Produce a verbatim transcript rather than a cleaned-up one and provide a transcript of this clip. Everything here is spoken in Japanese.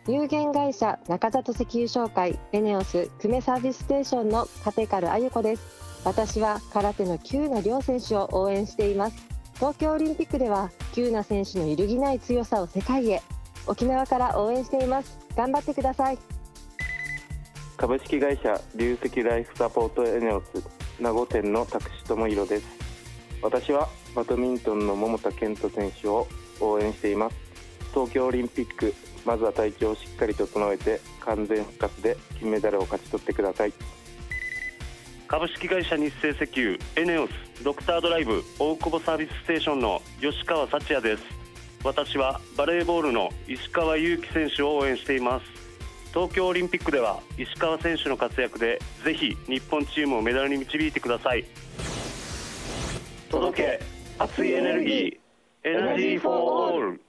有限会社中里石油商会エネオス久米サービスステーションの立軽あゆ子です。私は空手の喜友名諒選手を応援しています。東京オリンピックでは喜友名選手の揺るぎない強さを世界へ。沖縄から応援しています。頑張ってください。 株式会社龍石ライフサポートエネオス名護店の拓司智弘です。私はバドミントンの桃田賢斗選手を応援しています。東京オリンピック、まずは体調をしっかり整えて完全復活で金メダルを勝ち取ってください。 株式会社日清石油エネオスドクタードライブ大久保サービスステーションの吉川幸也です。私はバレーボールの石川祐希選手を応援しています。東京オリンピックでは石川選手の活躍でぜひ日本チームをメダルに導いてください。届け熱いエネルギーエナジーフォーオール。